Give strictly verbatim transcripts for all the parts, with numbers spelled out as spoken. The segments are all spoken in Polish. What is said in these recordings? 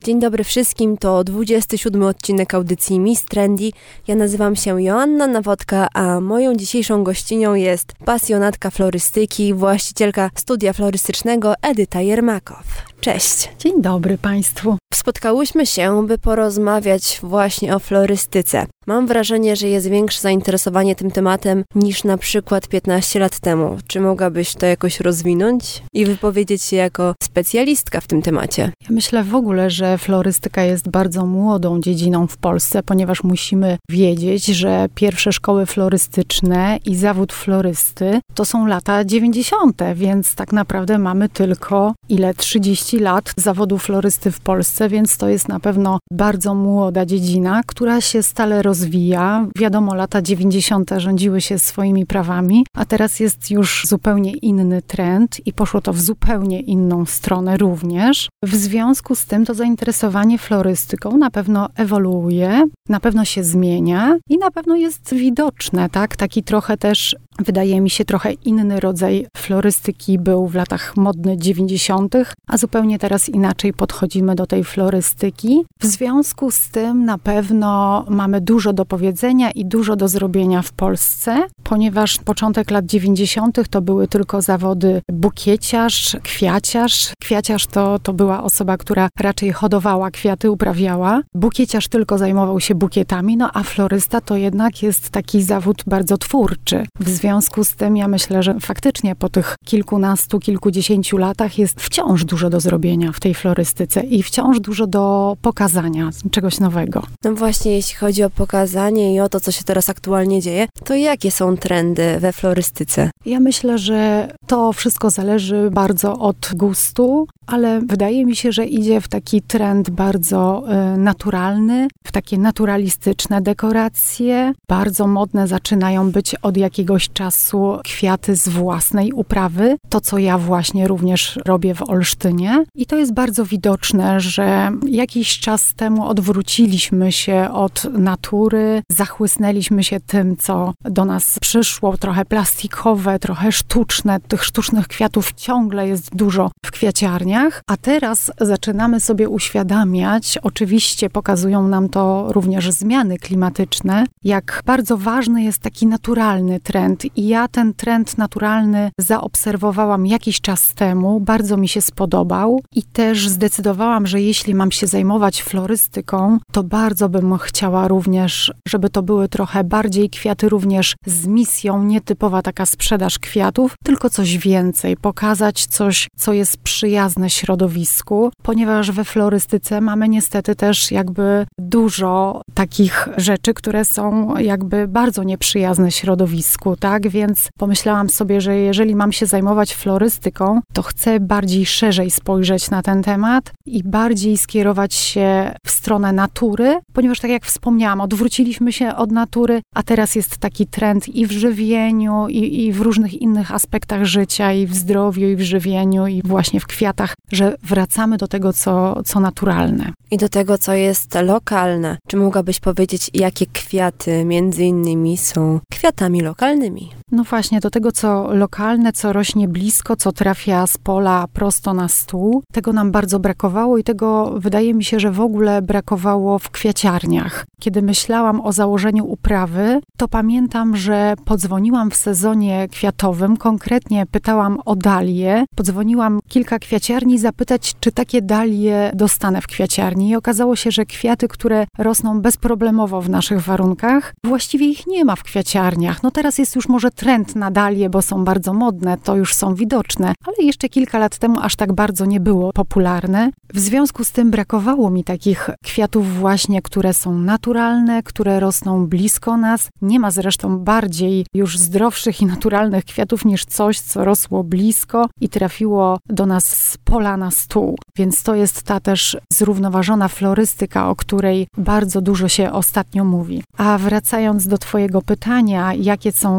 Dzień dobry wszystkim, to dwudziesty siódmy odcinek audycji Miss Trendy. Ja nazywam się Joanna Nawodka, a moją dzisiejszą gościnią jest pasjonatka florystyki, właścicielka studia florystycznego Edyta Jermakow. Cześć. Dzień dobry Państwu. Spotkałyśmy się, by porozmawiać właśnie o florystyce. Mam wrażenie, że jest większe zainteresowanie tym tematem niż na przykład piętnaście lat temu. Czy mogłabyś to jakoś rozwinąć i wypowiedzieć się jako specjalistka w tym temacie? Ja myślę w ogóle, że florystyka jest bardzo młodą dziedziną w Polsce, ponieważ musimy wiedzieć, że pierwsze szkoły florystyczne i zawód florysty to są lata dziewięćdziesiąte, więc tak naprawdę mamy tylko ile? trzydzieści lat zawodu florysty w Polsce, więc to jest na pewno bardzo młoda dziedzina, która się stale rozwija. Wiadomo, lata dziewięćdziesiąte rządziły się swoimi prawami, a teraz jest już zupełnie inny trend i poszło to w zupełnie inną stronę również. W związku z tym to zainteresowanie florystyką na pewno ewoluuje, na pewno się zmienia i na pewno jest widoczne, tak? Taki trochę też, wydaje mi się, trochę inny rodzaj florystyki był w latach modny dziewięćdziesiątych, a zupełnie teraz inaczej podchodzimy do tej florystyki. W związku z tym na pewno mamy dużo do powiedzenia i dużo do zrobienia w Polsce, ponieważ początek lat dziewięćdziesiątych to były tylko zawody bukieciarz, kwiaciarz. Kwiaciarz to, to była osoba, która raczej hodowała kwiaty, uprawiała. Bukieciarz tylko zajmował się bukietami, no a florysta to jednak jest taki zawód bardzo twórczy. W związku z tym ja myślę, że faktycznie po tych kilkunastu, kilkudziesięciu latach jest wciąż dużo do zrobienia w tej florystyce i wciąż dużo do pokazania, czegoś nowego. No właśnie, jeśli chodzi o pokazanie i o to, co się teraz aktualnie dzieje, to jakie są trendy we florystyce? Ja myślę, że to wszystko zależy bardzo od gustu, ale wydaje mi się, że idzie w taki trend bardzo y, naturalny, w takie naturalistyczne dekoracje. Bardzo modne zaczynają być od jakiegoś czasu kwiaty z własnej uprawy. To, co ja właśnie również robię w Olsztynie. I to jest bardzo widoczne, że jakiś czas temu odwróciliśmy się od natury, zachłysnęliśmy się tym, co do nas przyszło, trochę plastikowe, trochę sztuczne. Tych sztucznych kwiatów ciągle jest dużo w kwiaciarniach, a teraz zaczynamy sobie uświadamiać, oczywiście pokazują nam to również zmiany klimatyczne, jak bardzo ważny jest taki naturalny trend. I ja ten trend naturalny zaobserwowałam jakiś czas temu, bardzo mi się spodobał i też zdecydowałam, że jeśli mam się zajmować florystyką, to bardzo bym chciała również, żeby to były trochę bardziej kwiaty również z misją, nietypowa taka sprzedaż kwiatów, tylko coś więcej, pokazać coś, co jest przyjazne środowisku, ponieważ we florystyce mamy niestety też jakby dużo takich rzeczy, które są jakby bardzo nieprzyjazne środowisku, tak? Więc pomyślałam sobie, że jeżeli mam się zajmować florystyką, to chcę bardziej szerzej spojrzeć na ten temat i bardziej skierować się w stronę natury, ponieważ tak jak wspomniałam, odwróciliśmy się od natury, a teraz jest taki trend i w żywieniu, i, i w różnych innych aspektach życia, i w zdrowiu, i w żywieniu, i właśnie w kwiatach, że wracamy do tego, co, co naturalne. I do tego, co jest lokalne. Czy mogłabyś powiedzieć, jakie kwiaty między innymi są kwiatami lokalnymi? No właśnie, do tego, co lokalne, co rośnie blisko, co trafia z pola prosto na stół. Tego nam bardzo brakowało i tego wydaje mi się, że w ogóle brakowało w kwiaciarniach. Kiedy myślałam o założeniu uprawy, to pamiętam, że podzwoniłam w sezonie kwiatowym, konkretnie pytałam o dalie. Podzwoniłam kilka kwiaciarni zapytać, czy takie dalie dostanę w kwiaciarni i okazało się, że kwiaty, które rosną bezproblemowo w naszych warunkach, właściwie ich nie ma w kwiaciarniach. No teraz jest już może trend na dalie, bo są bardzo modne, to już są widoczne, ale jeszcze kilka lat temu aż tak bardzo nie było popularne. W związku z tym brakowało mi takich kwiatów właśnie, które są naturalne, które rosną blisko nas. Nie ma zresztą bardziej już zdrowszych i naturalnych kwiatów niż coś, co rosło blisko i trafiło do nas z pola na stół. Więc to jest ta też zrównoważona florystyka, o której bardzo dużo się ostatnio mówi. A wracając do twojego pytania, jakie są kwiaty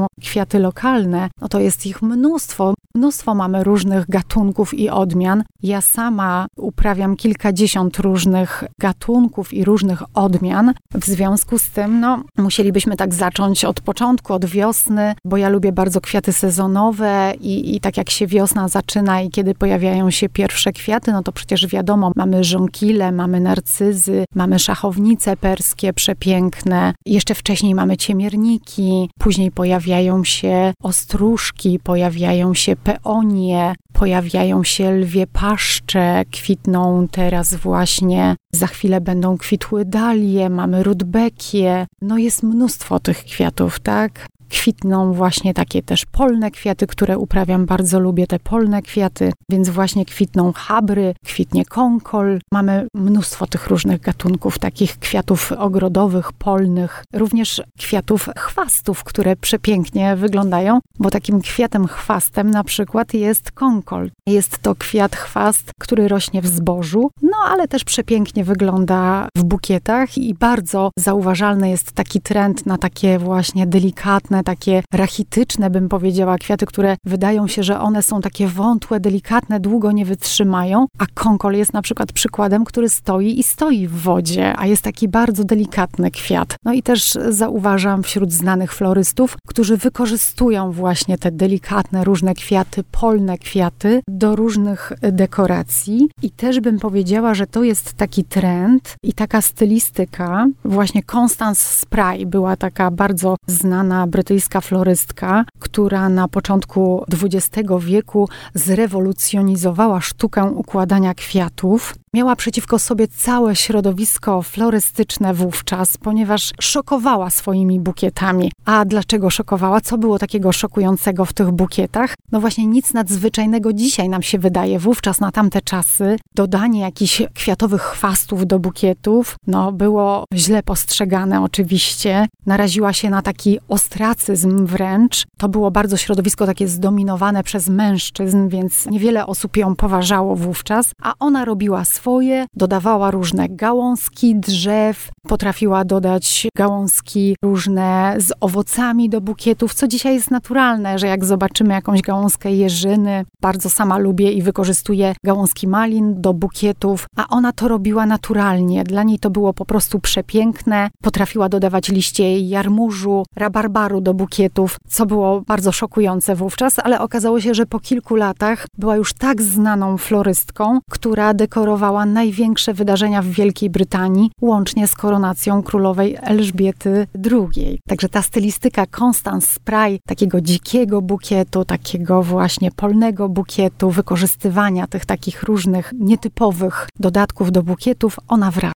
kwiaty lokalne, no to jest ich mnóstwo. Mnóstwo mamy różnych gatunków i odmian. Ja sama uprawiam kilkadziesiąt różnych gatunków i różnych odmian. W związku z tym, no, musielibyśmy tak zacząć od początku, od wiosny, bo ja lubię bardzo kwiaty sezonowe i, i tak jak się wiosna zaczyna i kiedy pojawiają się pierwsze kwiaty, no to przecież wiadomo, mamy żonkile, mamy narcyzy, mamy szachownice perskie przepiękne. Jeszcze wcześniej mamy ciemierniki, później pojawiają się ostróżki, pojawiają się peonie, pojawiają się lwie paszcze, kwitną teraz właśnie, za chwilę będą kwitły dalie, mamy rudbekie, no jest mnóstwo tych kwiatów, tak? Kwitną właśnie takie też polne kwiaty, które uprawiam, bardzo lubię te polne kwiaty, więc właśnie kwitną chabry, kwitnie konkol. Mamy mnóstwo tych różnych gatunków, takich kwiatów ogrodowych, polnych, również kwiatów chwastów, które przepięknie wyglądają, bo takim kwiatem chwastem na przykład jest konkol. Jest to kwiat chwast, który rośnie w zbożu, no ale też przepięknie wygląda w bukietach i bardzo zauważalny jest taki trend na takie właśnie delikatne, takie rachityczne, bym powiedziała, kwiaty, które wydają się, że one są takie wątłe, delikatne, długo nie wytrzymają, a konkol jest na przykład przykładem, który stoi i stoi w wodzie, a jest taki bardzo delikatny kwiat. No i też zauważam wśród znanych florystów, którzy wykorzystują właśnie te delikatne, różne kwiaty, polne kwiaty do różnych dekoracji i też bym powiedziała, że to jest taki trend i taka stylistyka. Właśnie Constance Spry była taka bardzo znana brytyjska florystka, która na początku dwudziestego wieku zrewolucjonizowała sztukę układania kwiatów. Miała przeciwko sobie całe środowisko florystyczne wówczas, ponieważ szokowała swoimi bukietami. A dlaczego szokowała? Co było takiego szokującego w tych bukietach? No właśnie nic nadzwyczajnego dzisiaj nam się wydaje. Wówczas na tamte czasy dodanie jakichś kwiatowych chwastów do bukietów, no było źle postrzegane oczywiście. Naraziła się na taki ostracyzm wręcz. To było bardzo środowisko takie zdominowane przez mężczyzn, więc niewiele osób ją poważało wówczas, a ona robiła swoje, dodawała różne gałązki drzew, potrafiła dodać gałązki różne z owocami do bukietów, co dzisiaj jest naturalne, że jak zobaczymy jakąś gałązkę jeżyny, bardzo sama lubię i wykorzystuję gałązki malin do bukietów, a ona to robiła naturalnie. Dla niej to było po prostu przepiękne. Potrafiła dodawać liście jarmużu, rabarbaru do bukietów, co było bardzo szokujące wówczas, ale okazało się, że po kilku latach była już tak znaną florystką, która dekorowała największe wydarzenia w Wielkiej Brytanii, łącznie z koronacją królowej Elżbiety drugiej. Także ta stylistyka Constance Spry, takiego dzikiego bukietu, takiego właśnie polnego bukietu, wykorzystywania tych takich różnych nietypowych dodatków do bukietów, ona wraca.